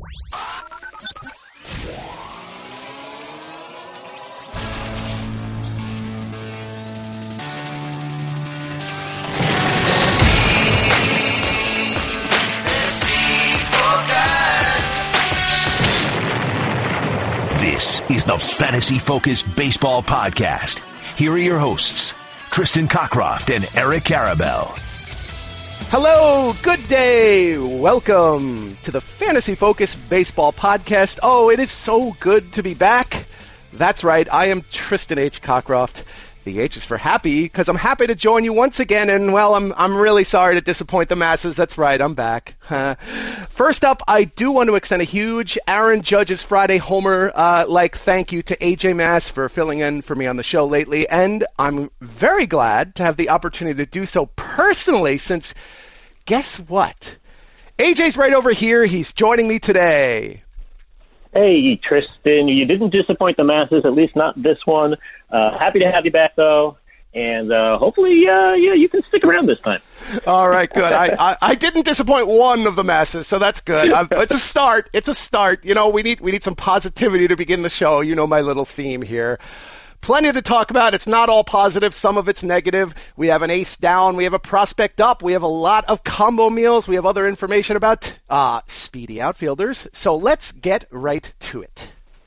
This is the Fantasy Focus Baseball Podcast. Here are your hosts, Tristan Cockcroft and Eric Karabell. Hello, good day. Welcome to the Fantasy Focus Baseball Podcast. Oh, it is so good to be back. That's right, I am Tristan H. Cockcroft. The H is for happy, because I'm happy to join you once again, and well, I'm really sorry to disappoint the masses. That's right, I'm back. First up, I do want to extend a huge Aaron Judge's Friday Homer thank you to AJ Mass for filling in for me on the show lately, and I'm very glad to have the opportunity to do so personally, since guess what? AJ's right over here. He's joining me today. Hey, Tristan, you didn't disappoint the masses, at least not this one. Happy to have you back, though, and hopefully you can stick around this time. All right, good. I didn't disappoint one of the masses, so that's good. It's a start. It's a start. You know, we need some positivity to begin the show. You know my little theme here. Plenty to talk about. It's not all positive. Some of it's negative. We have an ace down. We have a prospect up. We have a lot of combo meals. We have other information about speedy outfielders. So let's get right to it.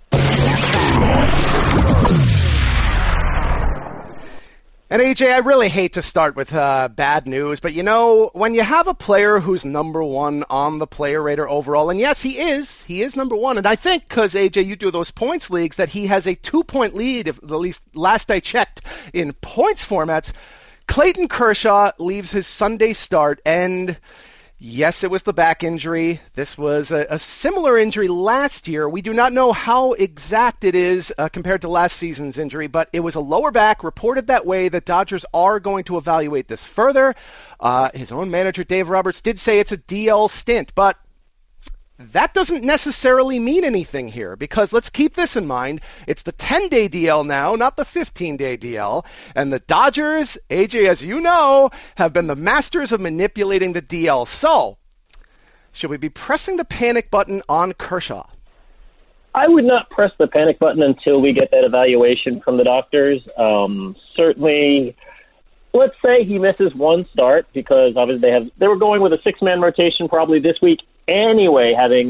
And AJ, I really hate to start with bad news, but you know, when you have a player who's number one on the player rater overall, and yes, he is number one, and I think because AJ, you do those points leagues, that he has a 2-point lead, at least last I checked, in points formats. Clayton Kershaw leaves his Sunday start, and yes, it was the back injury. This was a similar injury last year. We do not know how exact it is compared to last season's injury, but it was a lower back, reported that way. The Dodgers are going to evaluate this further. His own manager, Dave Roberts, did say it's a DL stint, but that doesn't necessarily mean anything here, because let's keep this in mind. It's the 10-day DL now, not the 15-day DL. And the Dodgers, AJ, as you know, have been the masters of manipulating the DL. So, should we be pressing the panic button on Kershaw? I would not press the panic button until we get that evaluation from the doctors. Certainly, let's say he misses one start, because obviously they were going with a 6-man rotation probably this week anyway, having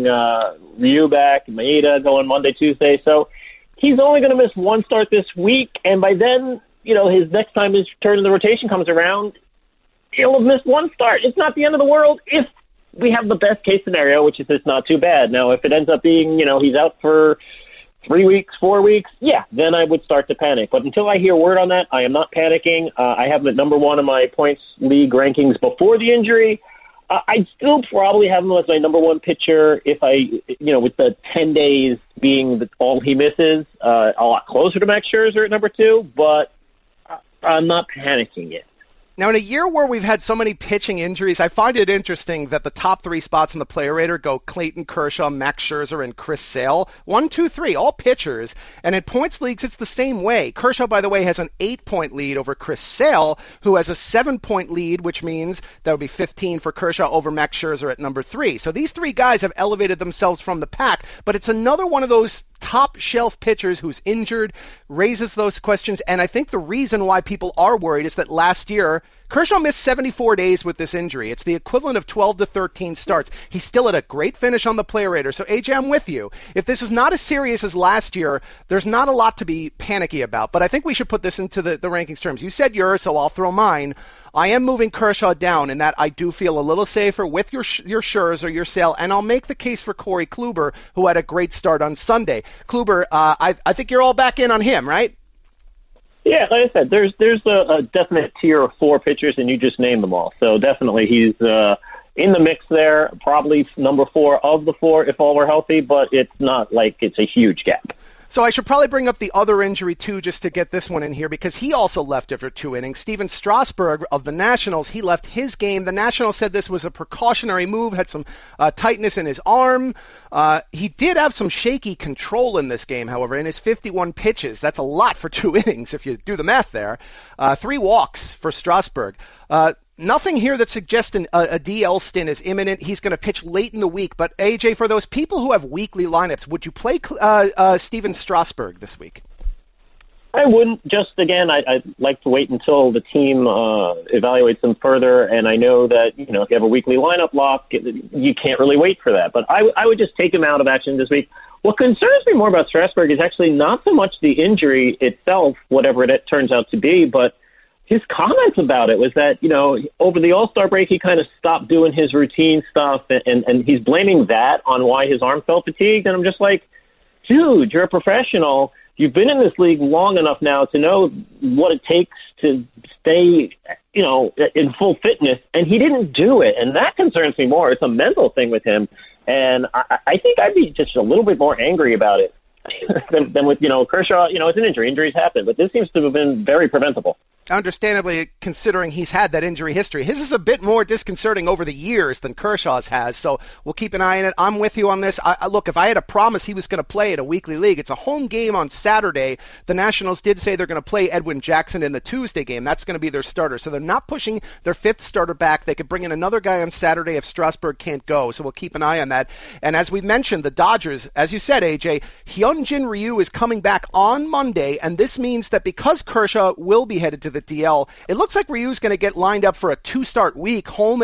Ryu back, Maeda going Monday, Tuesday. So he's only going to miss one start this week, and by then, you know, his next time his turn in the rotation comes around, he'll have missed one start. It's not the end of the world if we have the best case scenario, which is it's not too bad. Now, if it ends up being, you know, he's out for 3 weeks, 4 weeks, yeah, then I would start to panic. But until I hear word on that, I am not panicking. I have him at number one in my points league rankings before the injury. I'd still probably have him as my number one pitcher if with the 10 days being all he misses, a lot closer to Max Scherzer at number two, but I'm not panicking yet. Now, in a year where we've had so many pitching injuries, I find it interesting that the top 3 spots in the player rater go Clayton Kershaw, Max Scherzer, and Chris Sale. 1, 2, 3, all pitchers. And in points leagues, it's the same way. Kershaw, by the way, has an 8-point lead over Chris Sale, who has a 7-point lead, which means that would be 15 for Kershaw over Max Scherzer at number 3. So these 3 guys have elevated themselves from the pack, but it's another one of those top shelf pitchers who's injured, raises those questions, and I think the reason why people are worried is that last year Kershaw missed 74 days with this injury. It's the equivalent of 12 to 13 starts. He still had a great finish on the player rater. So AJ, I'm with you. If this is not as serious as last year, there's not a lot to be panicky about, but I think we should put this into the rankings terms. You said yours, so I'll throw mine. I am moving Kershaw down in that I do feel a little safer with your Scherzer, your Sale, and I'll make the case for Corey Kluber, who had a great start on Sunday. Kluber, I think you're all back in on him, right? Yeah, like I said, there's a definite tier of 4 pitchers, and you just named them all. So definitely he's in the mix there, probably number 4 of the 4 if all were healthy, but it's not like it's a huge gap. So I should probably bring up the other injury, too, just to get this one in here, because he also left after 2 innings. Steven Strasburg of the Nationals, he left his game. The Nationals said this was a precautionary move, had some tightness in his arm. He did have some shaky control in this game, however, in his 51 pitches. That's a lot for 2 innings, if you do the math there. 3 walks for Strasburg. Nothing here that suggests a DL stint is imminent. He's going to pitch late in the week. But, AJ, for those people who have weekly lineups, would you play Steven Strasburg this week? I wouldn't. Just, again, I'd like to wait until the team evaluates them further. And I know that, if you have a weekly lineup lock, you can't really wait for that. But I would just take him out of action this week. What concerns me more about Strasburg is actually not so much the injury itself, whatever it turns out to be, but his comments about it was that, over the All-Star break, he kind of stopped doing his routine stuff, and he's blaming that on why his arm felt fatigued. And I'm just like, dude, you're a professional. You've been in this league long enough now to know what it takes to stay, in full fitness, and he didn't do it. And that concerns me more. It's a mental thing with him. And I think I'd be just a little bit more angry about it than with, Kershaw. It's an injury. Injuries happen, but this seems to have been very preventable. Understandably, considering he's had that injury history. His is a bit more disconcerting over the years than Kershaw's has, so we'll keep an eye on it. I'm with you on this. Look, if I had a promise he was going to play at a weekly league, it's a home game on Saturday. The Nationals did say they're going to play Edwin Jackson in the Tuesday game. That's going to be their starter, so they're not pushing their fifth starter back. They could bring in another guy on Saturday if Strasburg can't go, so we'll keep an eye on that. And as we mentioned, the Dodgers, as you said, AJ, Hyunjin Ryu is coming back on Monday, and this means that because Kershaw will be headed to the DL, it looks like Ryu's going to get lined up for a 2-start week, home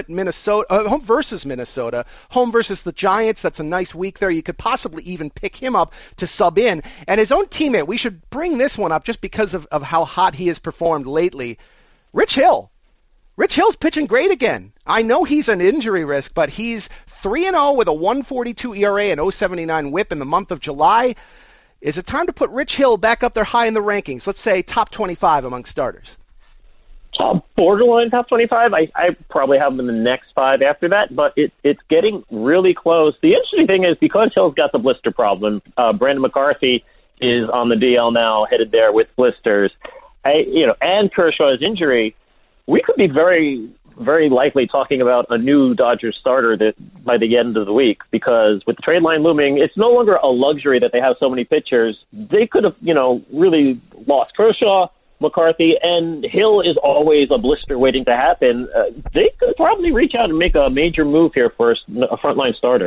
versus Minnesota, home versus the Giants. That's a nice week there. You could possibly even pick him up to sub in. And his own teammate, we should bring this one up just because of how hot he has performed lately. Rich Hill. Rich Hill's pitching great again. I know he's an injury risk, but he's 3-0 with a 1.42 ERA and 0.79 WHIP in the month of July. Is it time to put Rich Hill back up there high in the rankings? Let's say top 25 among starters. Borderline top 25. I probably have him in the next 5 after that, but it's getting really close. The interesting thing is because Hill's got the blister problem, Brandon McCarthy is on the DL now, headed there with blisters. And Kershaw's injury, we could be very, very likely talking about a new Dodgers starter that by the end of the week, because with the trade line looming, it's no longer a luxury that they have so many pitchers. They could have, really lost Kershaw, McCarthy, and Hill is always a blister waiting to happen. They could probably reach out and make a major move here for a frontline starter.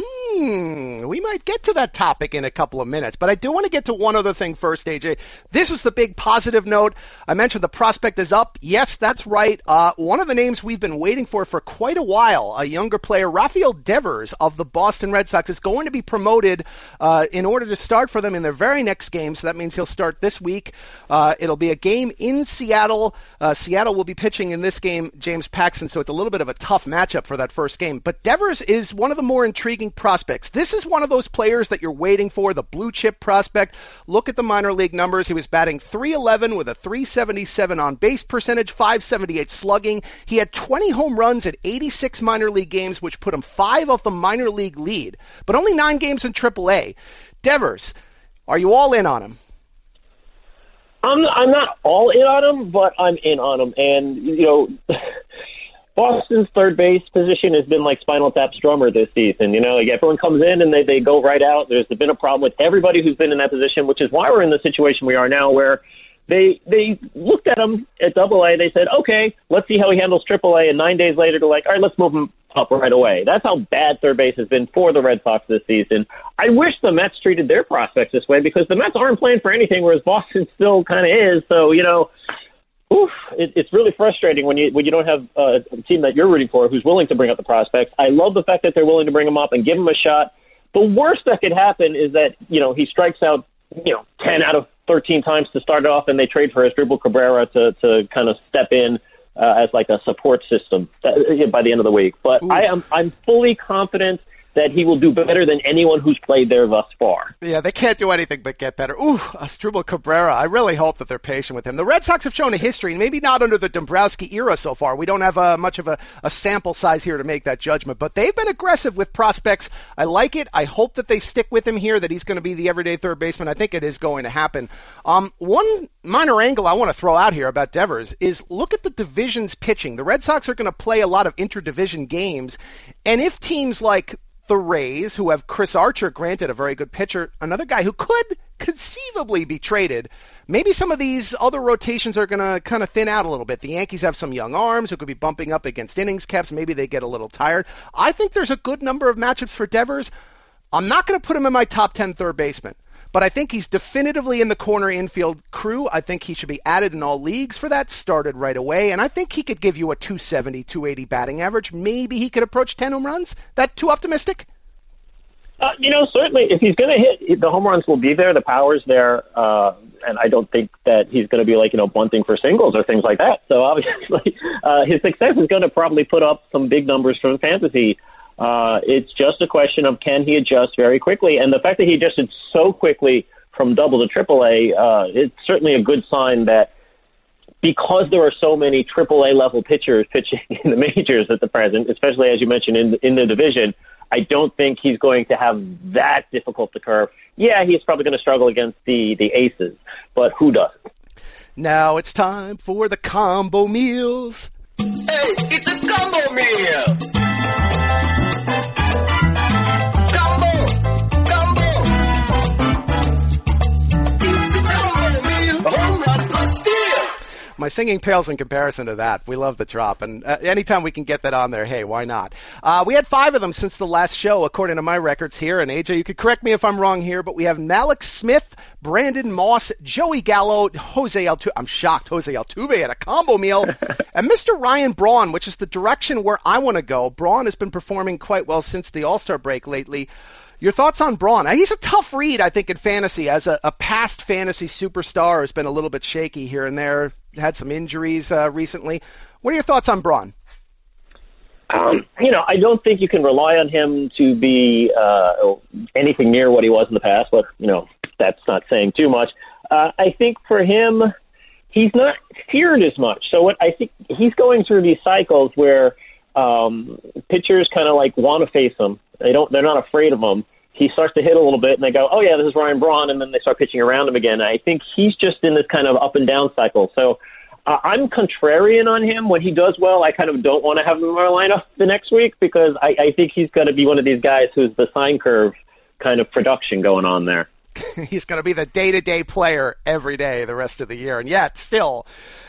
We might get to that topic in a couple of minutes, but I do want to get to one other thing first, AJ. This is the big positive note. I mentioned the prospect is up. Yes, that's right. One of the names we've been waiting for quite a while, a younger player, Rafael Devers of the Boston Red Sox, is going to be promoted in order to start for them in their very next game. So that means he'll start this week. It'll be a game in Seattle. Seattle will be pitching in this game James Paxton, so it's a little bit of a tough matchup for that first game. But Devers is one of the more intriguing prospects. This is one of those players that you're waiting for, the blue chip prospect. Look at the minor league numbers. He was batting .311 with a .377 on base percentage, .578 slugging. He had 20 home runs at 86 minor league games, which put him 5 off the minor league lead, but only 9 games in AAA. Devers, are you all in on him? I'm not all in on him, but I'm in on him. And, Boston's third base position has been like Spinal Tap's drummer this season. Everyone comes in and they go right out. There's been a problem with everybody who's been in that position, which is why we're in the situation we are now, where they looked at him at AA. They said, okay, let's see how he handles AAA. And 9 days later, they're like, all right, let's move him up right away. That's how bad third base has been for the Red Sox this season. I wish the Mets treated their prospects this way, because the Mets aren't playing for anything, whereas Boston still kind of is. So, it's really frustrating when you don't have a team that you're rooting for who's willing to bring up the prospects. I love the fact that they're willing to bring him up and give him a shot. The worst that could happen is that, he strikes out, 10 out of 13 times to start it off, and they trade for Asdrubal Cabrera to kind of step in as like a support system by the end of the week. But I'm fully confident that he will do better than anyone who's played there thus far. Yeah, they can't do anything but get better. Asdrubal Cabrera, I really hope that they're patient with him. The Red Sox have shown a history, maybe not under the Dombrowski era so far. We don't have much of a sample size here to make that judgment, but they've been aggressive with prospects. I like it. I hope that they stick with him here, that he's going to be the everyday third baseman. I think it is going to happen. One minor angle I want to throw out here about Devers is look at the division's pitching. The Red Sox are going to play a lot of interdivision games, and if teams like the Rays, who have Chris Archer, granted a very good pitcher, another guy who could conceivably be traded. Maybe some of these other rotations are going to kind of thin out a little bit. The Yankees have some young arms who could be bumping up against innings caps. Maybe they get a little tired. I think there's a good number of matchups for Devers. I'm not going to put him in my top 10 third baseman, but I think he's definitively in the corner infield crew. I think he should be added in all leagues for that, started right away, and I think he could give you a 270, 280 batting average. Maybe he could approach 10 home runs. That too optimistic? Certainly, if he's going to hit, the home runs will be there, the power's there, and I don't think that he's going to be bunting for singles or things like that. So obviously, his success is going to probably put up some big numbers from fantasy. It's just a question of can he adjust very quickly, and the fact that he adjusted so quickly from double to AAA, it's certainly a good sign that because there are so many AAA level pitchers pitching in the majors at the present, especially as you mentioned in the division, I don't think he's going to have that difficult to curve. Yeah, he's probably going to struggle against the aces, but who doesn't? Now it's time for the combo meals. Hey, it's a combo meal. Combo. It's a combo meal. Home run plus steal. My singing pales in comparison to that. We love the drop, and anytime we can get that on there, hey, why not? We had 5 of them since the last show, according to my records here, and AJ, you could correct me if I'm wrong here, but we have Malik Smith, Brandon Moss, Joey Gallo, Jose Altuve at a combo meal, and Mr. Ryan Braun, which is the direction where I want to go. Braun has been performing quite well since the All-Star break lately. Your thoughts on Braun? He's a tough read, I think, in fantasy. As a past fantasy superstar, has been a little bit shaky here and there. Had some injuries recently. What are your thoughts on Braun? I don't think you can rely on him to be anything near what he was in the past, but, that's not saying too much. I think for him, he's not feared as much. So I think he's going through these cycles where pitchers kind of want to face him. They're not afraid of him. He starts to hit a little bit, and they go, oh, yeah, this is Ryan Braun, and then they start pitching around him again. I think he's just in this kind of up and down cycle. So I'm contrarian on him. When he does well, I kind of don't want to have him in my lineup the next week because I think he's going to be one of these guys who's the sine curve kind of production going on there. He's going to be the day-to-day player every day the rest of the year, and yet still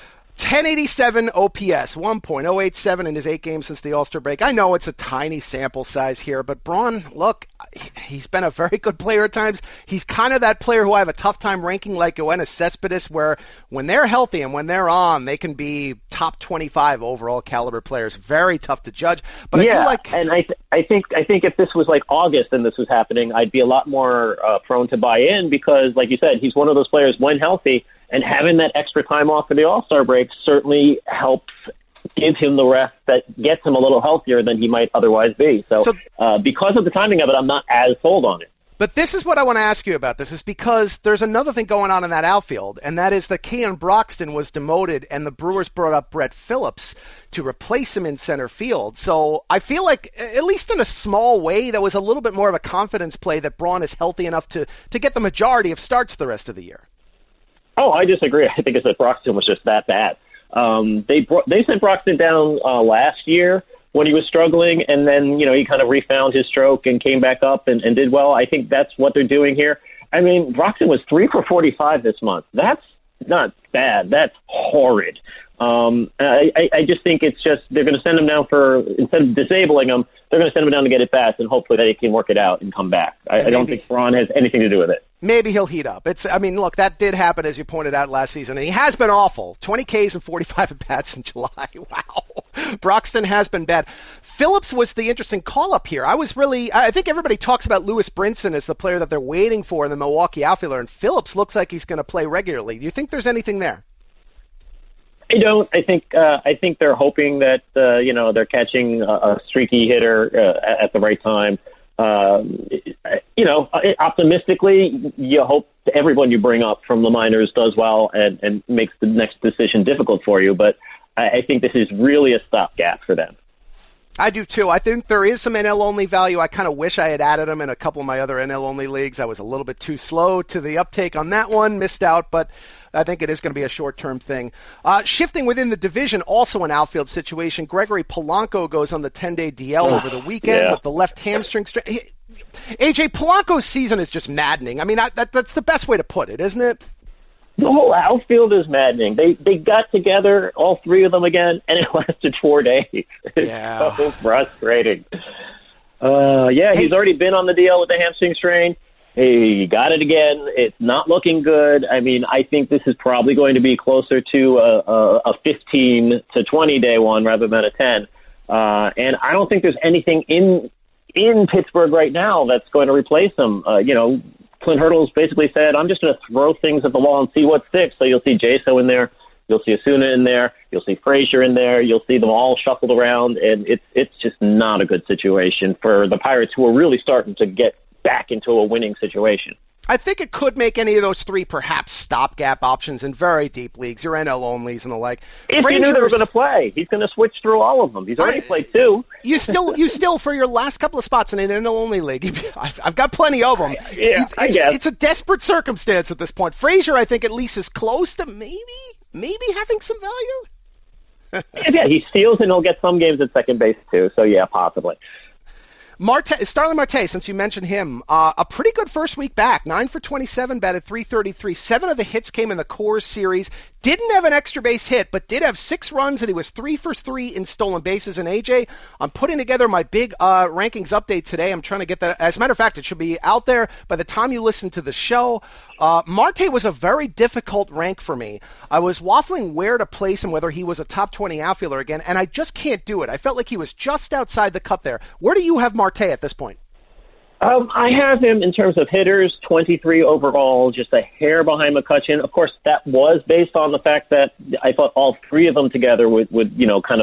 1087 OPS, 1.087 in his 8 games since the All-Star break. I know it's a tiny sample size here, but Braun, look, he's been a very good player at times. He's kind of that player who I have a tough time ranking like Yoenis Cespedes, where when they're healthy and when they're on, they can be top 25 overall caliber players. Very tough to judge. But and I think if this was August and this was happening, I'd be a lot more prone to buy in because, like you said, he's one of those players when healthy, and having that extra time off for the All-Star break certainly helps give him the rest that gets him a little healthier than he might otherwise be. So because of the timing of it, I'm not as sold on it. But this is what I want to ask you about. This is because there's another thing going on in that outfield, and that is that Keon Broxton was demoted, and the Brewers brought up Brett Phillips to replace him in center field. So I feel like, at least in a small way, that was a little bit more of a confidence play that Braun is healthy enough to get the majority of starts the rest of the year. Oh, I disagree. I think it's that Broxton was just that bad. They sent Broxton down last year when he was struggling, and then he kind of refound his stroke and came back up and did well. I think that's what they're doing here. I mean, Broxton was 3 for 45 this month. That's not bad. That's horrid. I just think it's just they're going to send him down instead of disabling him, they're going to send him down to get it fast, and hopefully they can work it out and come back. I don't think Braun has anything to do with it. Maybe he'll heat up. Look, that did happen, as you pointed out, last season, and he has been awful. 20 Ks and 45 at-bats in July. Wow. Broxton has been bad. Phillips was the interesting call-up here. I think everybody talks about Lewis Brinson as the player that they're waiting for in the Milwaukee outfielder, and Phillips looks like he's going to play regularly. Do you think there's anything there? I don't. I think they're hoping that they're catching a streaky hitter at the right time. Optimistically, you hope everyone you bring up from the minors does well and makes the next decision difficult for you. But I think this is really a stopgap for them. I do too. I think there is some NL-only value. I kind of wish I had added him in a couple of my other NL-only leagues. I was a little bit too slow to the uptake on that one, missed out, but I think it is going to be a short-term thing. Shifting within the division, also an outfield situation. Gregory Polanco goes on the 10-day DL over the weekend with the left hamstring strain. AJ, Polanco's season is just maddening. I mean, that's the best way to put it, isn't it? The whole outfield is maddening. They got together, all three of them again, and it lasted 4 days. It's so frustrating. He's already been on the DL with the hamstring strain. He got it again. It's not looking good. I mean, I think this is probably going to be closer to a 15 to 20 day one rather than a 10. And I don't think there's anything in Pittsburgh right now that's going to replace him. Clint Hurdles basically said, I'm just going to throw things at the wall and see what sticks. So you'll see Jaso in there. You'll see Asuna in there. You'll see Frazier in there. You'll see them all shuffled around. And it's just not a good situation for the Pirates, who are really starting to get back into a winning situation. I think it could make any of those three perhaps stopgap options in very deep leagues, your NL-onlys and the like. If you knew they were going to play, he's going to switch through all of them. He's already played two. You still, for your last couple of spots in an NL-only league, I've got plenty of them. I guess. It's a desperate circumstance at this point. Frazier, I think, at least is close to maybe having some value. Yeah, he steals and he'll get some games at second base too, so yeah, possibly. Starling Marte, since you mentioned him, a pretty good first week back. 9 for 27, batted .333. 7 of the hits came in the Coors series. Didn't have an extra base hit, but did have 6 runs, and he was 3 for 3 in stolen bases. And AJ, I'm putting together my big rankings update today. I'm trying to get that. As a matter of fact, it should be out there by the time you listen to the show. Marte was a very difficult rank for me. I was waffling where to place him, whether he was a top 20 outfielder again, and I just can't do it. I felt like he was just outside the cut there. Where do you have Marte at this point? I have him in terms of hitters, 23 overall, just a hair behind McCutchen. Of course, that was based on the fact that I thought all three of them together would kind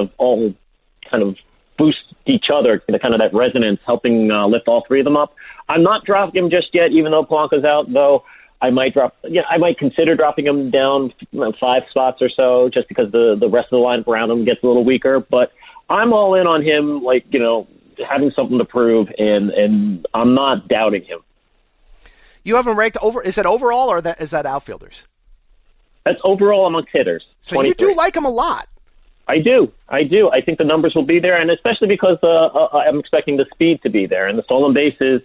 of boost each other, kind of that resonance, helping lift all three of them up. I'm not dropping him just yet, even though Polanco's out, though. I might consider dropping him down 5 spots or so, just because the rest of the lineup around him gets a little weaker. But I'm all in on him, having something to prove, and I'm not doubting him. You have him ranked over? Is that overall or is that outfielders? That's overall amongst hitters. So 23. You do like him a lot. I do. I think the numbers will be there, and especially because I'm expecting the speed to be there and the stolen bases.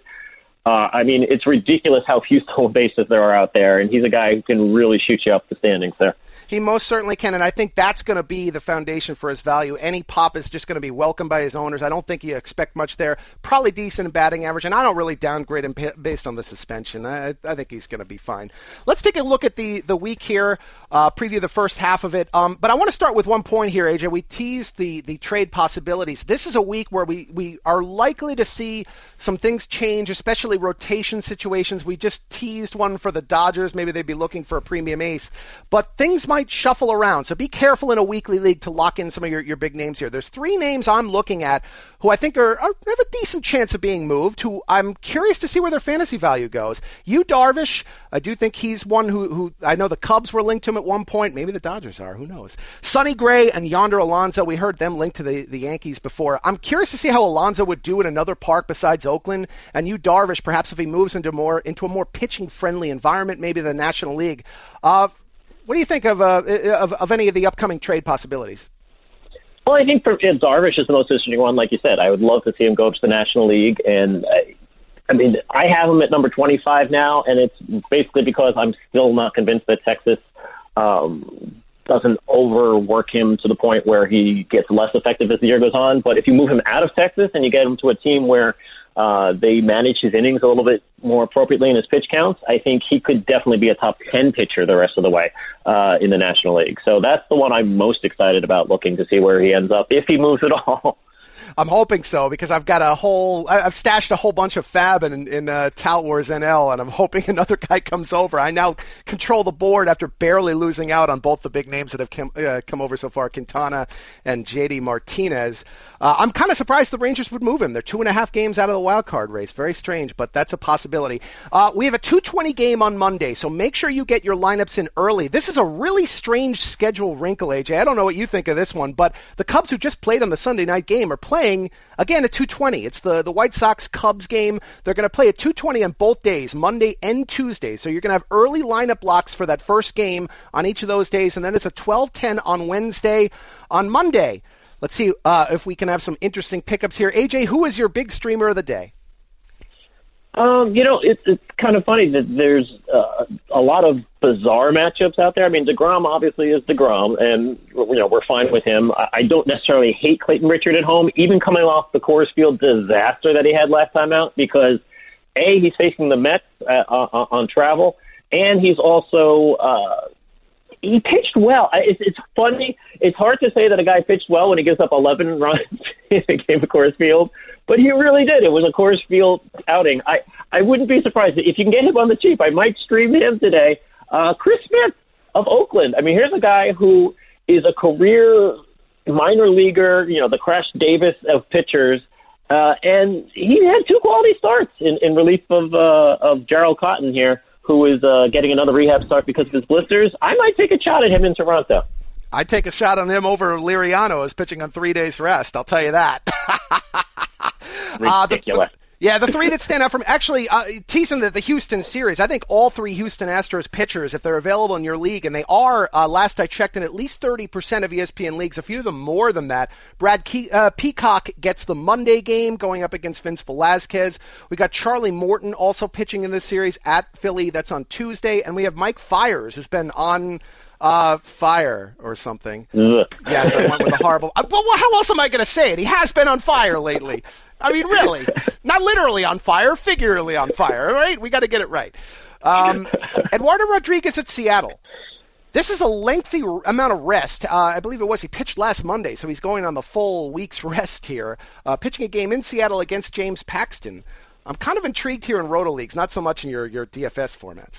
It's ridiculous how few stolen bases there are out there, and he's a guy who can really shoot you up the standings there. He most certainly can, and I think that's going to be the foundation for his value. Any pop is just going to be welcomed by his owners. I don't think you expect much there. Probably decent in batting average, and I don't really downgrade him based on the suspension. I think he's going to be fine. Let's take a look at the week here, preview the first half of it. But I want to start with one point here, AJ. We teased the trade possibilities. This is a week where we are likely to see some things change, especially rotation situations. We just teased one for the Dodgers. Maybe they'd be looking for a premium ace. But things might shuffle around, so be careful in a weekly league to lock in some of your big names here. There's 3 names I'm looking at who I think have a decent chance of being moved, who I'm curious to see where their fantasy value goes. Yu Darvish, I do think he's one who I know the Cubs were linked to him at one point. Maybe the Dodgers are, who knows. Sonny Gray and Yonder Alonso, we heard them linked to the Yankees before. I'm curious to see how Alonso would do in another park besides Oakland, and Yu Darvish, perhaps if he moves into a more pitching-friendly environment, maybe the National League. What do you think of any of the upcoming trade possibilities? Well, I think Darvish is the most interesting one. Like you said, I would love to see him go to the National League, and I have him at number 25 now, and it's basically because I'm still not convinced that Texas doesn't overwork him to the point where he gets less effective as the year goes on. But if you move him out of Texas and you get him to a team where they manage his innings a little bit more appropriately in his pitch counts, I think he could definitely be a top 10 pitcher the rest of the way in the National League. So that's the one I'm most excited about, looking to see where he ends up, if he moves at all. I'm hoping so, because I've stashed a whole bunch of fab in Tout Wars NL, and I'm hoping another guy comes over. I now control the board after barely losing out on both the big names that have come over so far, Quintana and JD Martinez. I'm kind of surprised the Rangers would move him. They're 2.5 games out of the wild card race. Very strange, but that's a possibility. We have a 2:20 game on Monday, so make sure you get your lineups in early. This is a really strange schedule wrinkle, AJ. I don't know what you think of this one, but the Cubs, who just played on the Sunday night game, are playing playing, again, at 2:20. It's the White Sox-Cubs game. They're going to play at 2:20 on both days, Monday and Tuesday. So you're going to have early lineup blocks for that first game on each of those days, and then it's a 12:10 on Wednesday. On Monday, let's see if we can have some interesting pickups here. AJ, who is your big streamer of the day? It's kind of funny that there's a lot of bizarre matchups out there. I mean, DeGrom obviously is DeGrom, and we're fine with him. I don't necessarily hate Clayton Richard at home, even coming off the Coors Field disaster that he had last time out, because A, he's facing the Mets on travel, and he's also he pitched well. It's funny. It's hard to say that a guy pitched well when he gives up 11 runs in a game of Coors Field, but he really did. It was a Coors Field outing. I wouldn't be surprised. If you can get him on the cheap, I might stream him today. Chris Smith of Oakland. I mean, here's a guy who is a career minor leaguer, the Crash Davis of pitchers, and he had 2 quality starts in relief of Gerald Cotton here, who is getting another rehab start because of his blisters. I might take a shot at him in Toronto. I'd take a shot on him over Liriano, who's pitching on 3 days rest. I'll tell you that. Ridiculous. The 3 that stand out from actually teasing the Houston series. I think all 3 Houston Astros pitchers, if they're available in your league, and they are, last I checked, in at least 30% of ESPN leagues, a few of them more than that. Brad Peacock gets the Monday game going up against Vince Velasquez. We got Charlie Morton also pitching in this series at Philly. That's on Tuesday. And we have Mike Fiers, who's been on fire or something. Ugh. Yes, I went with a horrible. Well, how else am I going to say it? He has been on fire lately. I mean, really. Not literally on fire, figuratively on fire, right? We got to get it right. Eduardo Rodriguez at Seattle. This is a lengthy amount of rest. I believe it was. He pitched last Monday, so he's going on the full week's rest here. Pitching a game in Seattle against James Paxton. I'm kind of intrigued here in Roto Leagues, not so much in your DFS formats.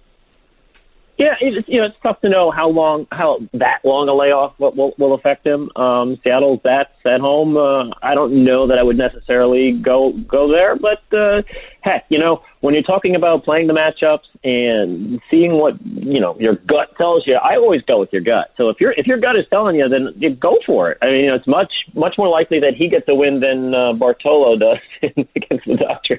Yeah, it's tough to know how that long a layoff will affect him. Seattle's at home. I don't know that I would necessarily go there, but heck, when you're talking about playing the matchups and seeing what your gut tells you, I always go with your gut. So if your gut is telling you, then you go for it. I mean, it's much more likely that he gets a win than Bartolo does against the Dodgers.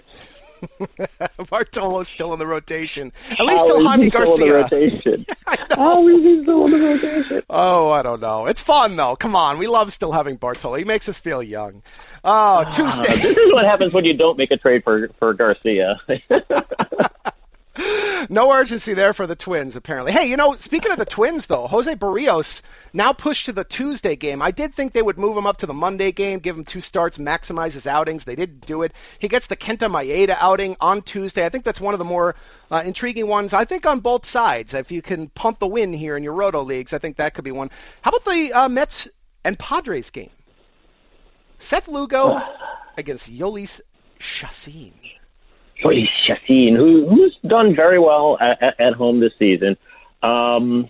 Bartolo's still in the rotation. At least still Jaime Garcia. Still in the rotation? How is he still in the rotation? Oh, I don't know. It's fun, though. Come on. We love still having Bartolo. He makes us feel young. Oh, Tuesday. This is what happens when you don't make a trade for Garcia. No urgency there for the Twins, apparently. Hey, speaking of the Twins, though, Jose Barrios now pushed to the Tuesday game. I did think they would move him up to the Monday game, give him 2 starts, maximize his outings. They didn't do it. He gets the Kenta Maeda outing on Tuesday. I think that's one of the more intriguing ones, I think, on both sides. If you can pump the win here in your Roto leagues, I think that could be one. How about the Mets and Padres game? Seth Lugo against Yolis Chacin. Yolis Chacin, who's done very well at home this season. The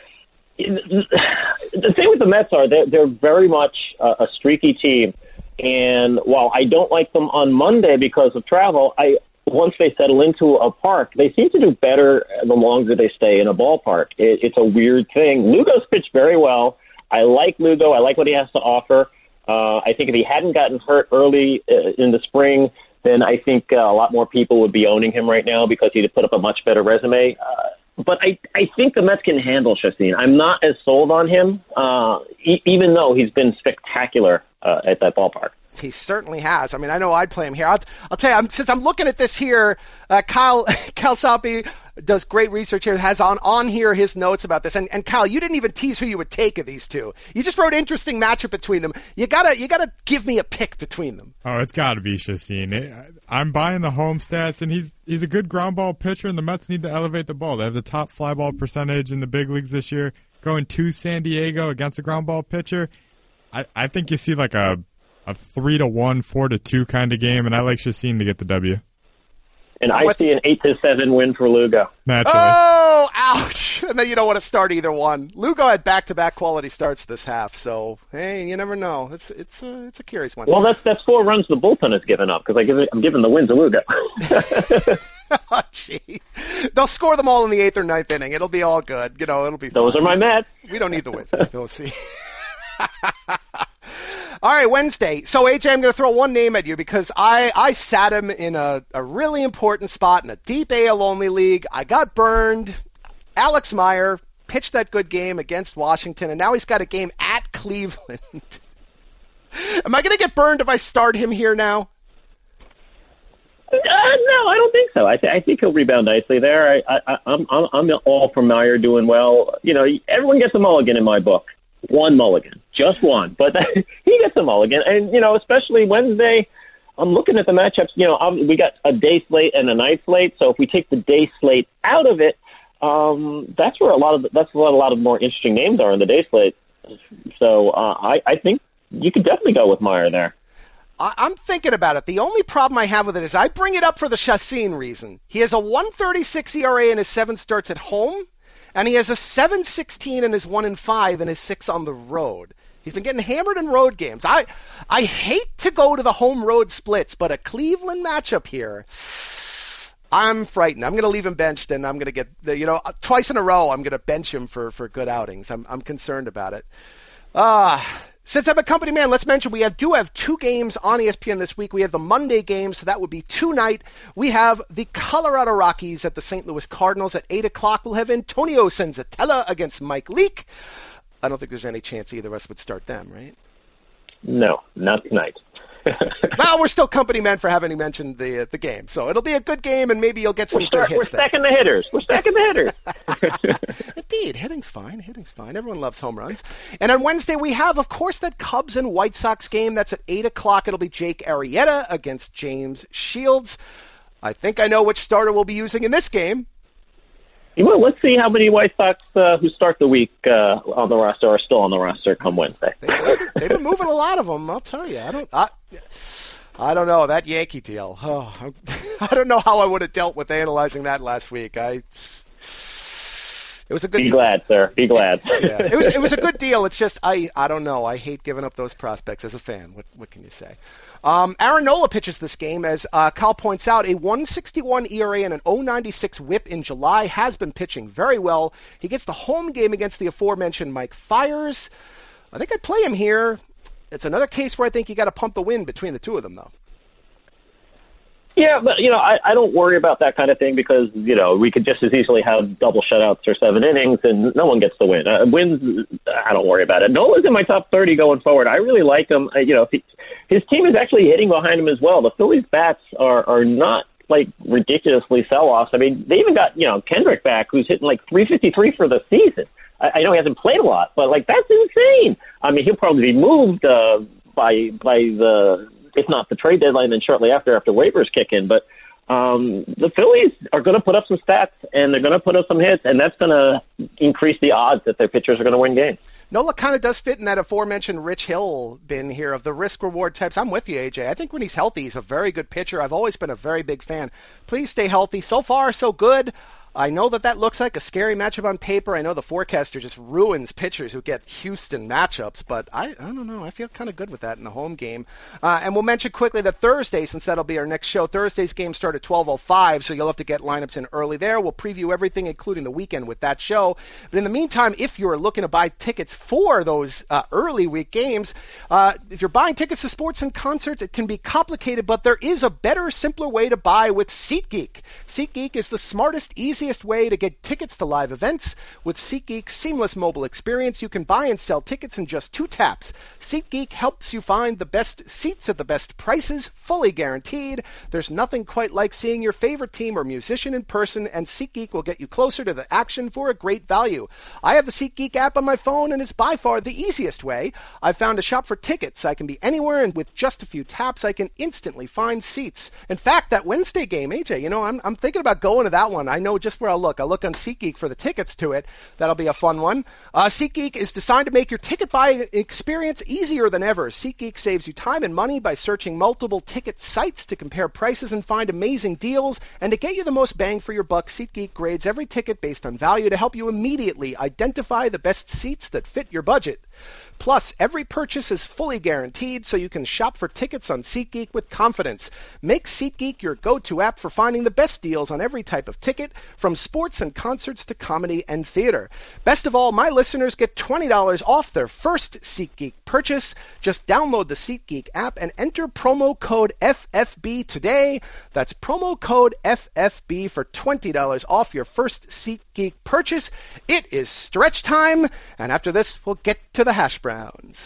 thing with the Mets are they're very much a streaky team, and while I don't like them on Monday because of travel, once they settle into a park, they seem to do better the longer they stay in a ballpark. It's a weird thing. Lugo's pitched very well. I like Lugo. I like what he has to offer. I think if he hadn't gotten hurt early in the spring, then I think a lot more people would be owning him right now because he'd put up a much better resume. But I think the Mets can handle Chacin. I'm not as sold on him, even though he's been spectacular at that ballpark. He certainly has. I mean, I know I'd play him here. I'll tell you, since I'm looking at this here, Kyle Soppe does great research here, has on here his notes about this. And Kyle, you didn't even tease who you would take of these two. You just wrote interesting matchup between them. You gotta give me a pick between them. Oh, it's got to be Chacin. I'm buying the home stats, and he's a good ground ball pitcher, and the Mets need to elevate the ball. They have the top fly ball percentage in the big leagues this year. Going to San Diego against a ground ball pitcher, I think you see like a 3-1, 4-2 kind of game, and I like Chacin to get the W. And I see an 8-7 win for Lugo. Naturally. Oh, ouch! And then you don't want to start either one. Lugo had back-to-back quality starts this half, so hey, you never know. It's a curious one. Well, that's 4 runs the bullpen has given up because I'm giving the win to Lugo. Oh, gee. They'll score them all in the 8th or 9th inning. It'll be all good. It'll be fun. Those are my Mets. We don't need the wins. We'll see. All right, Wednesday. So, AJ, I'm going to throw one name at you because I sat him in a really important spot in a deep AL-only league. I got burned. Alex Meyer pitched that good game against Washington, and now he's got a game at Cleveland. Am I going to get burned if I start him here now? No, I don't think so. I think he'll rebound nicely there. I'm all for Meyer doing well. You know, everyone gets a mulligan in my book. One mulligan, just one, but he gets a mulligan. And, you know, especially Wednesday, I'm looking at the matchups. You know, we got a day slate and a night slate. So if we take the day slate out of it, that's where a lot of more interesting names are in the day slate. So I think you could definitely go with Meyer there. I'm thinking about it. The only problem I have with it is I bring it up for the Chacin reason. He has a 1.36 ERA in his 7 starts at home, and he has a 7.16 in his 1-5 and his 6 on the road. He's been getting hammered in road games. I hate to go to the home-road splits, but a Cleveland matchup here, I'm frightened. I'm going to leave him benched, and I'm going to get, twice in a row, I'm going to bench him for good outings. I'm concerned about it. Since I'm a company man, let's mention we do have 2 games on ESPN this week. We have the Monday game, so that would be tonight. We have the Colorado Rockies at the St. Louis Cardinals at 8 o'clock. We'll have Antonio Senzatella against Mike Leake. I don't think there's any chance either of us would start them, right? No, not tonight. Well, we're still company men for having mentioned the game. So it'll be a good game, and maybe you'll get some good hits. We're stacking the hitters. Indeed. Hitting's fine. Everyone loves home runs. And on Wednesday, we have, of course, that Cubs and White Sox game. That's at 8 o'clock. It'll be Jake Arrieta against James Shields. I think I know which starter we'll be using in this game. Well, let's see how many White Sox who start the week on the roster are still on the roster come Wednesday. They've been moving a lot of them, I'll tell you. I don't know, that Yankee deal. Oh, I don't know how I would have dealt with analyzing that last week. It was a good. Be glad, sir. Be glad. Yeah. It was a good deal. It's just I don't know. I hate giving up those prospects as a fan. What can you say? Aaron Nola pitches this game, as Kyle points out, a 1.61 ERA and an 0.96 WHIP in July, has been pitching very well. He gets the home game against the aforementioned Mike Fiers. I think I'd play him here. It's another case where I think you got to pump the win between the two of them, though. Yeah, but, I don't worry about that kind of thing because, we could just as easily have double shutouts or 7 innings and no one gets the win. Wins, I don't worry about it. Nola's in my top 30 going forward. I really like him. His team is actually hitting behind him as well. The Phillies' bats are not, ridiculously sell-offs. I mean, they even got, Kendrick back, who's hitting, 353 for the season. I know he hasn't played a lot, but, that's insane. I mean, he'll probably be moved by the... if not the trade deadline, then shortly after waivers kick in. But the Phillies are going to put up some stats, and they're going to put up some hits, and that's going to increase the odds that their pitchers are going to win games. Nola kind of does fit in that aforementioned Rich Hill bin here of the risk-reward types. I'm with you, AJ. I think when he's healthy, he's a very good pitcher. I've always been a very big fan. Please stay healthy. So far, so good. I know that looks like a scary matchup on paper. I know the forecaster just ruins pitchers who get Houston matchups, but I don't know. I feel kind of good with that in the home game. And we'll mention quickly that Thursday, since that'll be our next show, Thursday's game start at 12:05, so you'll have to get lineups in early there. We'll preview everything, including the weekend, with that show. But in the meantime, if you're looking to buy tickets for those early week games, if you're buying tickets to sports and concerts, it can be complicated, but there is a better, simpler way to buy with SeatGeek. SeatGeek is the smartest, easiest way to get tickets to live events. With SeatGeek's seamless mobile experience, you can buy and sell tickets in just 2 taps. SeatGeek helps you find the best seats at the best prices, fully guaranteed. There's nothing quite like seeing your favorite team or musician in person, and SeatGeek will get you closer to the action for a great value. I have the SeatGeek app on my phone, and it's by far the easiest way. I've found to shop for tickets. I can be anywhere, and with just a few taps, I can instantly find seats. In fact, that Wednesday game, AJ, I'm thinking about going to that one. I know just where I'll look. I'll look on SeatGeek for the tickets to it. That'll be a fun one. SeatGeek is designed to make your ticket buying experience easier than ever. SeatGeek saves you time and money by searching multiple ticket sites to compare prices and find amazing deals. And to get you the most bang for your buck, SeatGeek grades every ticket based on value to help you immediately identify the best seats that fit your budget. Plus, every purchase is fully guaranteed, so you can shop for tickets on SeatGeek with confidence. Make SeatGeek your go-to app for finding the best deals on every type of ticket, from sports and concerts to comedy and theater. Best of all, my listeners get $20 off their first SeatGeek purchase. Just download the SeatGeek app and enter promo code FFB today. That's promo code FFB for $20 off your first SeatGeek purchase. It is stretch time, and after this, we'll get to the hash browns.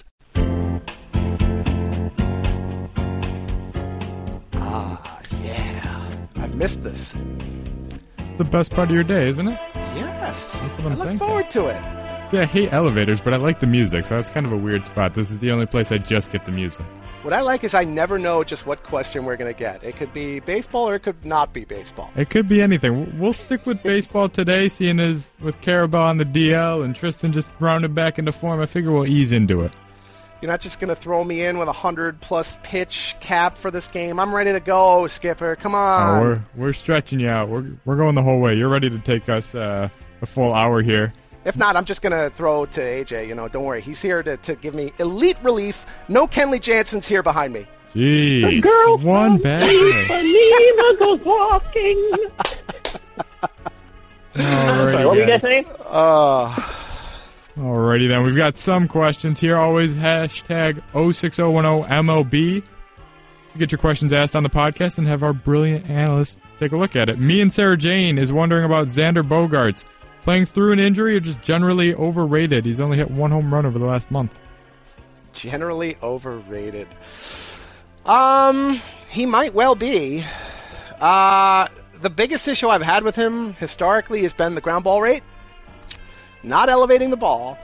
Ah, yeah. I've missed this. It's the best part of your day, isn't it? Yes. That's what I'm I look thinking. forward to it. See, I hate elevators, but I like the music, so it's kind of a weird spot. This is the only place I just get the music. What I like is I never know just what question we're going to get. It could be baseball or it could not be baseball. It could be anything. We'll stick with baseball today, seeing as with Carabao on the DL and Tristan just rounded back into form, I figure we'll ease into it. You're not just going to throw me in with a 100-plus pitch cap for this game. I'm ready to go, Skipper. Come on. Oh, we're stretching you out. We're going the whole way. You're ready to take us a full hour here. If not, I'm just going to throw to AJ. Don't worry. He's here to give me elite relief. No Kenley Jansen's here behind me. Jeez. Girl One bad day. Ipanema goes walking. Sorry, what were you guys saying? Alrighty then. We've got some questions here. Always hashtag 06010MLB. You get your questions asked on the podcast and have our brilliant analysts take a look at it. Me and Sarah Jane is wondering about Xander Bogaerts. Playing through an injury or just generally overrated? He's only hit one home run over the last month. Generally overrated. He might well be. The biggest issue I've had with him historically has been the ground ball rate. Not elevating the ball.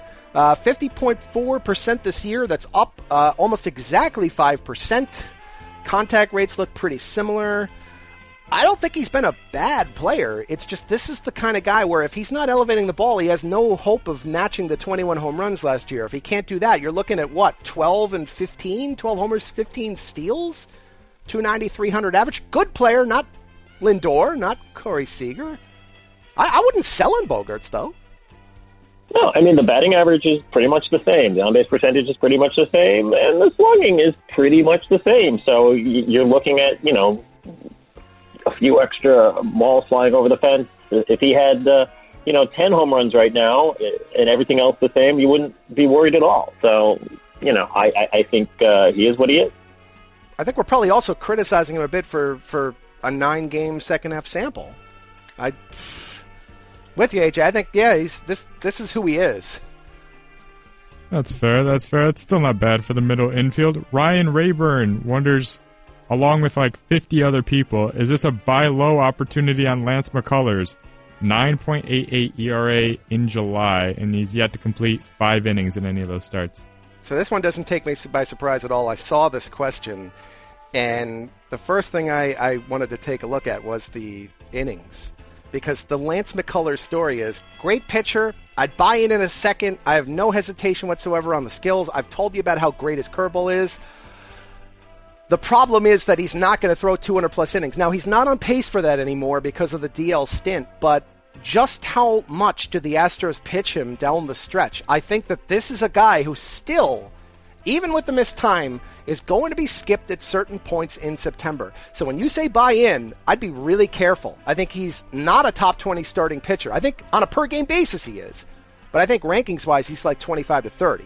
50.4% this year. That's up almost exactly 5%. Contact rates look pretty similar. I don't think he's been a bad player. It's just this is the kind of guy where if he's not elevating the ball, he has no hope of matching the 21 home runs last year. If he can't do that, you're looking at what, 12 and 15? 12 homers, 15 steals? 290, 300 average. Good player, not Lindor, not Corey Seager. I wouldn't sell in Bogaerts, though. No, I mean, the batting average is pretty much the same. The on-base percentage is pretty much the same, and the slugging is pretty much the same. So you're looking at, a few extra balls flying over the fence. If he had, 10 home runs right now and everything else the same, you wouldn't be worried at all. So, I think he is what he is. I think we're probably also criticizing him a bit for a 9-game second-half sample. With you, AJ. I think, this is who he is. That's fair. It's still not bad for the middle infield. Ryan Rayburn wonders, along with like 50 other people, is this a buy low opportunity on Lance McCullers? 9.88 ERA in July, and he's yet to complete 5 innings in any of those starts. So this one doesn't take me by surprise at all. I saw this question, and the first thing I wanted to take a look at was the innings. Because the Lance McCullers story is, great pitcher, I'd buy in a second, I have no hesitation whatsoever on the skills, I've told you about how great his curveball is. The problem is that he's not going to throw 200-plus innings. Now, he's not on pace for that anymore because of the DL stint, but just how much did the Astros pitch him down the stretch? I think that this is a guy who still, even with the missed time, is going to be skipped at certain points in September. So when you say buy in, I'd be really careful. I think he's not a top 20 starting pitcher. I think on a per-game basis he is. But I think rankings-wise, he's like 25 to 30.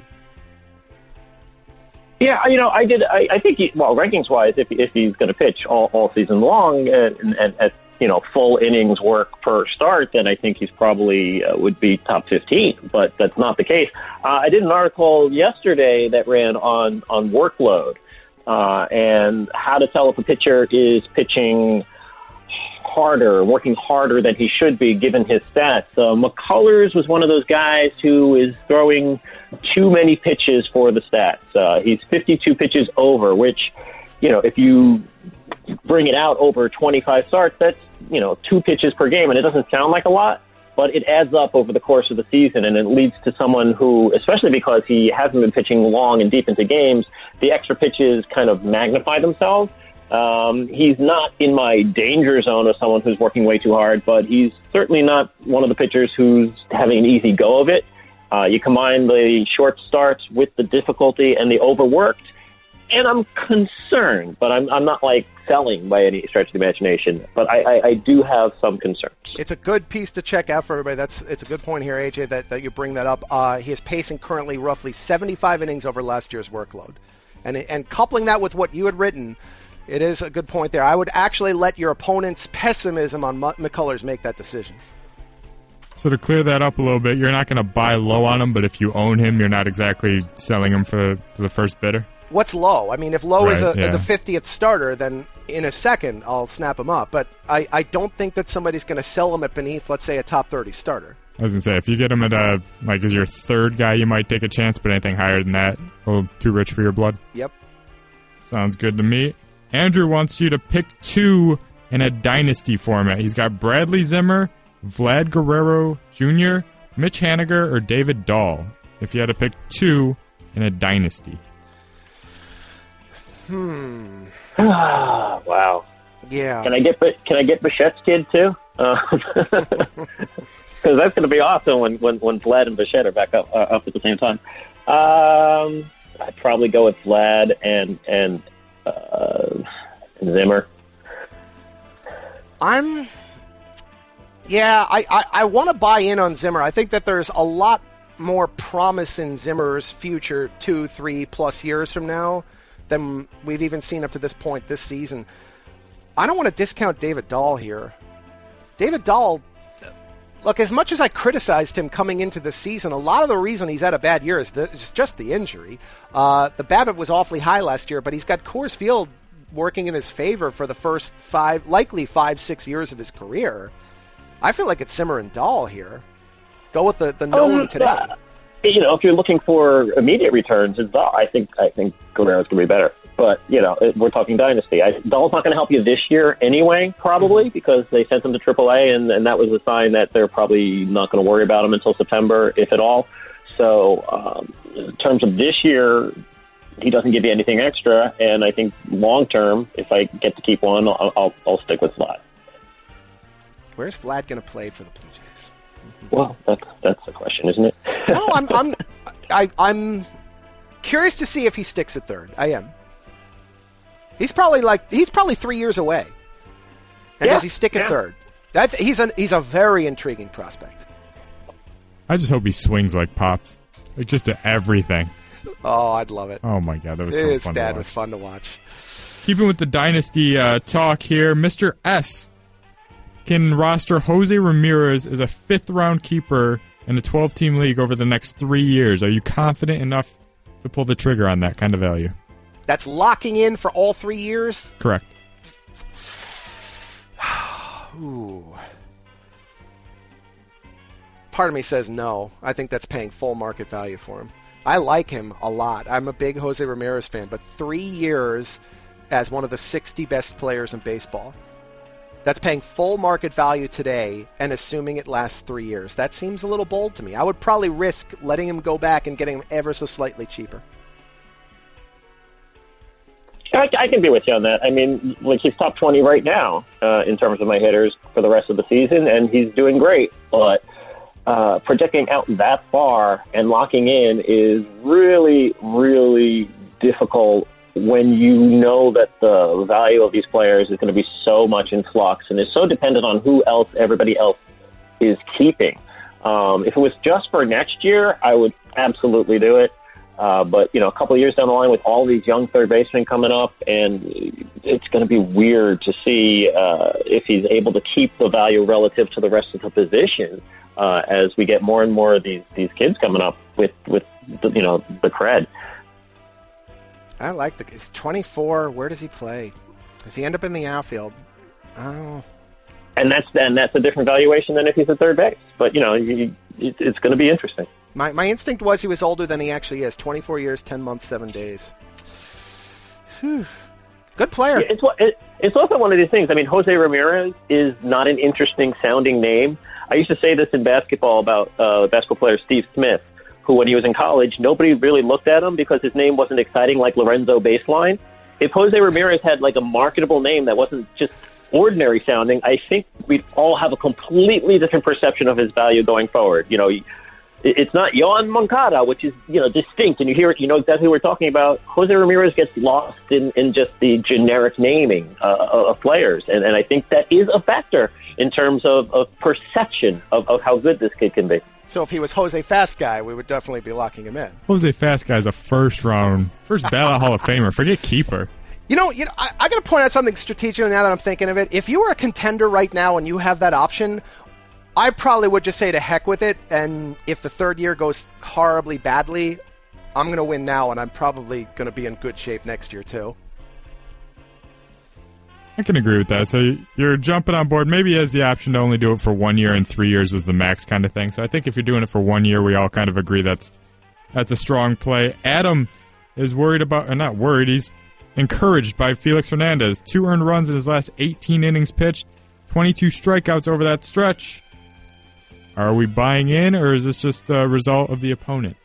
Yeah, I think rankings-wise, if he's going to pitch all season long and at full innings work per start, then I think he's probably would be top 15. But that's not the case. I did an article yesterday that ran on workload and how to tell if a pitcher is pitching harder, working harder than he should be given his stats. McCullers was one of those guys who is throwing too many pitches for the stats. He's 52 pitches over, which, if you bring it out over 25 starts, that's, 2 pitches per game. And it doesn't sound like a lot, but it adds up over the course of the season. And it leads to someone who, especially because he hasn't been pitching long and deep into games, the extra pitches kind of magnify themselves. He's not in my danger zone of someone who's working way too hard, but he's certainly not one of the pitchers who's having an easy go of it. You combine the short starts with the difficulty and the overworked, and I'm concerned, but I'm not like selling by any stretch of the imagination. But I do have some concerns. It's a good piece to check out for everybody. It's a good point here, AJ, that you bring that up. He is pacing currently roughly 75 innings over last year's workload. And coupling that with what you had written, it is a good point there. I would actually let your opponent's pessimism on McCullers make that decision. So to clear that up a little bit, you're not going to buy low on him, but if you own him, you're not exactly selling him for the first bidder? What's low? I mean, if low is the yeah. 50th starter, then in a second I'll snap him up. But I don't think that somebody's going to sell him at beneath, let's say, a top 30 starter. I was going to say, if you get him at as your third guy, you might take a chance, but anything higher than that, a little too rich for your blood. Yep. Sounds good to me. Andrew wants you to pick 2 in a dynasty format. He's got Bradley Zimmer, Vlad Guerrero Jr., Mitch Haniger, or David Dahl. If you had to pick 2 in a dynasty. Wow. Yeah. Can I get Bichette's kid too? Because that's going to be awesome when Vlad and Bichette are back up at the same time. I'd probably go with Vlad and Zimmer. I want to buy in on Zimmer. I think that there's a lot more promise in Zimmer's future 2-3+ years from now than we've even seen up to this point this season. I don't want to discount David Dahl here. David Dahl, look, as much as I criticized him coming into the season, a lot of the reason he's had a bad year is just the injury. The BABIP was awfully high last year, but he's got Coors Field working in his favor for the first 5-6 years of his career. I feel like it's Zimmer and Dahl here. Go with the known today. If you're looking for immediate returns, it's Dahl. I think Guerrero's going to be better. But, we're talking dynasty. Dahl's not going to help you this year anyway, probably, because they sent him to AAA, and that was a sign that they're probably not going to worry about him until September, if at all. So in terms of this year, he doesn't give you anything extra, and I think long-term, if I get to keep one, I'll stick with Vlad. Where's Vlad going to play for the Blue Jays? Well, that's the question, isn't it? No, I'm curious to see if he sticks at third. I am. He's probably 3 years away. And does he stick at third? He's a very intriguing prospect. I just hope he swings like Pops, like just to everything. Oh, I'd love it. Oh my God, that was so His fun to watch. dad was fun to watch. Keeping with the dynasty talk here, Mr. S can roster Jose Ramirez as a 5th-round keeper in a 12-team league over the next 3 years. Are you confident enough to pull the trigger on that kind of value? That's locking in for all 3 years? Correct. Ooh. Part of me says no. I think that's paying full market value for him. I like him a lot. I'm a big Jose Ramirez fan, but 3 years as one of the 60 best players in baseball. That's paying full market value today and assuming it lasts 3 years. That seems a little bold to me. I would probably risk letting him go back and getting him ever so slightly cheaper. I can be with you on that. I mean, he's top 20 right now in terms of my hitters for the rest of the season, and he's doing great. But projecting out that far and locking in is really, really difficult when you know that the value of these players is going to be so much in flux and is so dependent on who else everybody else is keeping. If it was just for next year, I would absolutely do it. But, a couple of years down the line with all these young third basemen coming up, and it's going to be weird to see if he's able to keep the value relative to the rest of the position as we get more and more of these kids coming up with the cred. I like he's 24. Where does he play? Does he end up in the outfield? Oh. And that's a different valuation than if he's at third base. But, it's going to be interesting. My instinct was he was older than he actually is. 24 years, 10 months, 7 days. Whew. Good player. Yeah, it's also one of these things. I mean, Jose Ramirez is not an interesting sounding name. I used to say this in basketball about basketball player Steve Smith, who when he was in college, nobody really looked at him because his name wasn't exciting like Lorenzo Baseline. If Jose Ramirez had like a marketable name that wasn't just ordinary sounding, I think we'd all have a completely different perception of his value going forward. It's not Yohan Moncada, which is, distinct, and you hear it, you know exactly who we're talking about. Jose Ramirez gets lost in just the generic naming of players, and I think that is a factor in terms of perception of how good this kid can be. So if he was Jose Fast Guy, we would definitely be locking him in. Jose Fast Guy is a first ballot Hall of Famer. Forget keeper. I got to point out something strategically now that I'm thinking of it. If you were a contender right now and you have that option, I probably would just say to heck with it, and if the third year goes horribly badly, I'm going to win now, and I'm probably going to be in good shape next year too. I can agree with that. So you're jumping on board. Maybe he has the option to only do it for 1 year, and 3 years was the max kind of thing. So I think if you're doing it for 1 year, we all kind of agree that's a strong play. Adam is not worried, he's encouraged by Felix Hernandez. 2 earned runs in his last 18 innings pitched, 22 strikeouts over that stretch. Are we buying in, or is this just a result of the opponent?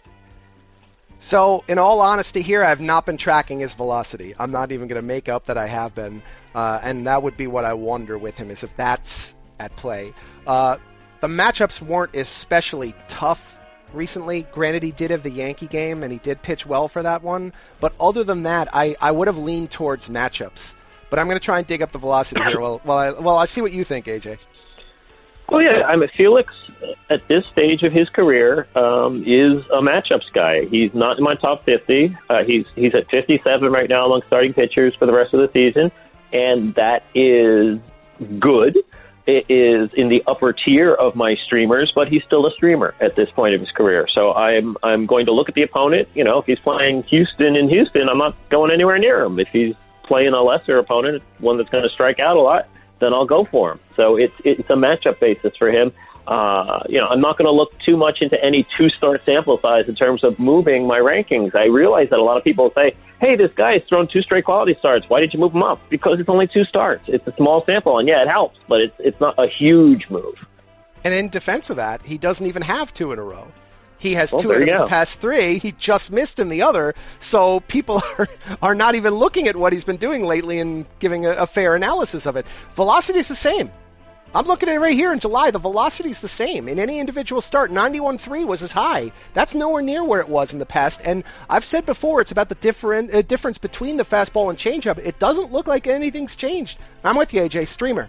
So, in all honesty here, I have not been tracking his velocity. I'm not even going to make up that I have been, and that would be what I wonder with him, is if that's at play. The matchups weren't especially tough recently. Granted, he did have the Yankee game, and he did pitch well for that one, but other than that, I would have leaned towards matchups. But I'm going to try and dig up the velocity here while I see what you think, AJ. Well, yeah, Felix, at this stage of his career, is a matchups guy. He's not in my top 50. He's at 57 right now among starting pitchers for the rest of the season, and that is good. It is in the upper tier of my streamers, but he's still a streamer at this point of his career. So I'm going to look at the opponent. If he's playing Houston in Houston, I'm not going anywhere near him. If he's playing a lesser opponent, one that's going to strike out a lot, then I'll go for him. So it's a matchup basis for him. I'm not going to look too much into any 2-start sample size in terms of moving my rankings. I realize that a lot of people say, hey, this guy has thrown 2 straight quality starts. Why did you move him up? Because it's only 2 starts. It's a small sample, and yeah, it helps, but it's not a huge move. And in defense of that, he doesn't even have 2 in a row. He has 2 in his past 3. He just missed in the other. So people are not even looking at what he's been doing lately and giving a fair analysis of it. Velocity is the same. I'm looking at it right here in July. The velocity is the same. In any individual start, 91.3 was his high. That's nowhere near where it was in the past. And I've said before, it's about the difference between the fastball and changeup. It doesn't look like anything's changed. I'm with you, AJ. Streamer.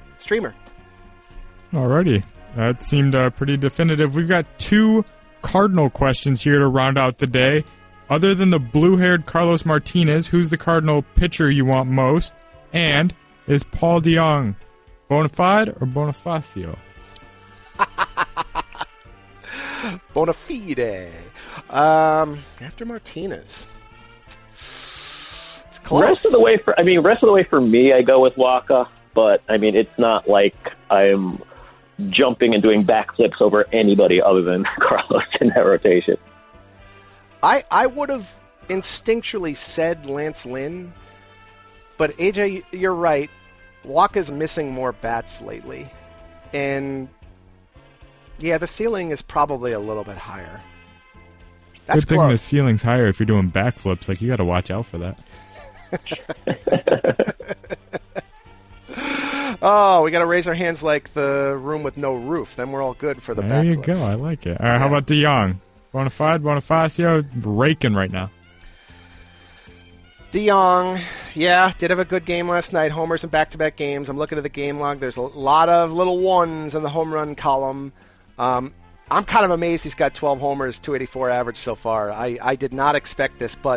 Alrighty. That seemed pretty definitive. We've got 2 Cardinal questions here to round out the day. Other than the blue-haired Carlos Martinez, who's the Cardinal pitcher you want most? And is Paul DeJong Bonafide or Bonifacio? Bonafide. After Martinez. It's close. Rest of the way for me, I go with Waka, but it's not like I'm jumping and doing backflips over anybody other than Carlos in that rotation. I would have instinctually said Lance Lynn, but AJ, you're right. Waka's missing more bats lately. And yeah, the ceiling is probably a little bit higher. That's good thing the ceiling's higher if you're doing backflips. Like, you got to watch out for that. Oh, we got to raise our hands like the room with no roof. Then we're all good for the backflips. There you go. I like it. All right, how about DeJong? Bonafide, Bonifacio, raking right now. DeJong, yeah, did have a good game last night. Homers in back-to-back games. I'm looking at the game log. There's a lot of little ones in the home run column. I'm kind of amazed he's got 12 homers, 284 average so far. I did not expect this, but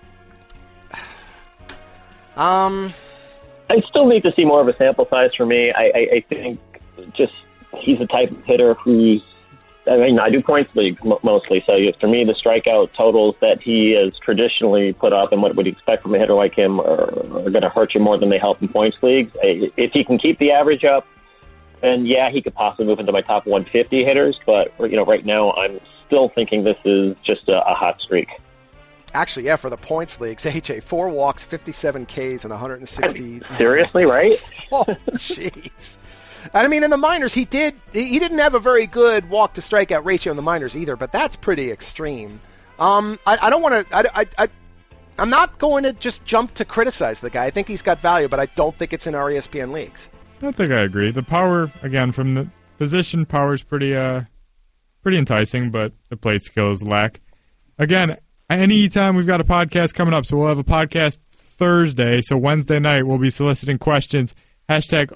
I still need to see more of a sample size for me. I think just he's the type of hitter who's, I do points leagues mostly, so for me the strikeout totals that he has traditionally put up and what would you expect from a hitter like him are going to hurt you more than they help in points leagues. If he can keep the average up, then yeah, he could possibly move into my top 150 hitters, but right now I'm still thinking this is just a hot streak. Actually, yeah, for the points leagues, AJ, 4 walks, 57 Ks, and 160. Seriously, right? Oh, jeez. And in the minors, he didn't have a very good walk to strikeout ratio in the minors either, but that's pretty extreme. I don't want to. I'm not going to just jump to criticize the guy. I think he's got value, but I don't think it's in our ESPN leagues. I think I agree. The power, again, from the position, power is pretty pretty enticing, but the plate skills lack. Again, anytime we've got a podcast coming up, so we'll have a podcast Thursday, so Wednesday night we'll be soliciting questions. Hashtag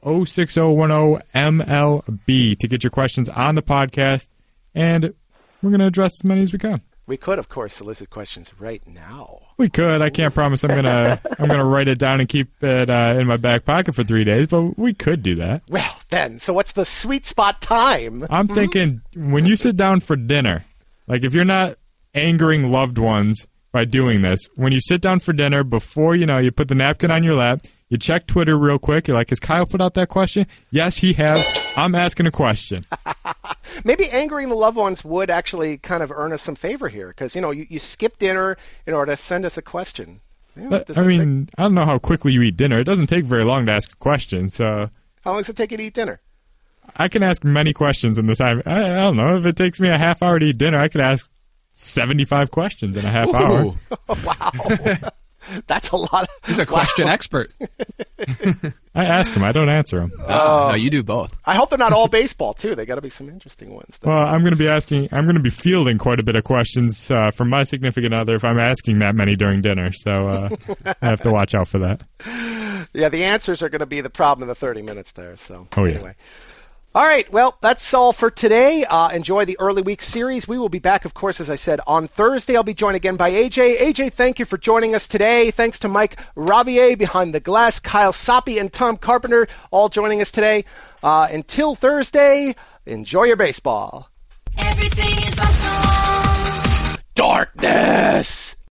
06010MLB to get your questions on the podcast, and we're going to address as many as we can. We could, of course, solicit questions right now. We could. I can't promise I'm gonna write it down and keep it in my back pocket for 3 days, but we could do that. Well, then, so what's the sweet spot time? I'm thinking when you sit down for dinner, like if you're not angering loved ones by doing this, when you sit down for dinner, before you put the napkin on your lap, you check Twitter real quick. You're like, has Kyle put out that question? Yes, he has. I'm asking a question. Maybe angering the loved ones would actually kind of earn us some favor here, because you skip dinner in order to send us a question. I don't know how quickly you eat dinner. It doesn't take very long to ask a question. So how long does it take you to eat dinner? I can ask many questions in the time. I don't know. If it takes me a half hour to eat dinner, I could ask 75 questions in a half hour. Wow. That's a lot. He's a question expert. I ask him. I don't answer him. No, you do both. I hope they're not all baseball, too. They got to be some interesting ones. Well, I'm going to be fielding quite a bit of questions from my significant other if I'm asking that many during dinner. So I have to watch out for that. Yeah, the answers are going to be the problem in the 30 minutes there. So Anyway. All right, well, that's all for today. Enjoy the early week series. We will be back, of course, as I said, on Thursday. I'll be joined again by AJ. AJ, thank you for joining us today. Thanks to Mike Ravier behind the glass, Kyle Soppe, and Tom Carpenter, all joining us today. Until Thursday, enjoy your baseball. Everything is awesome. Darkness!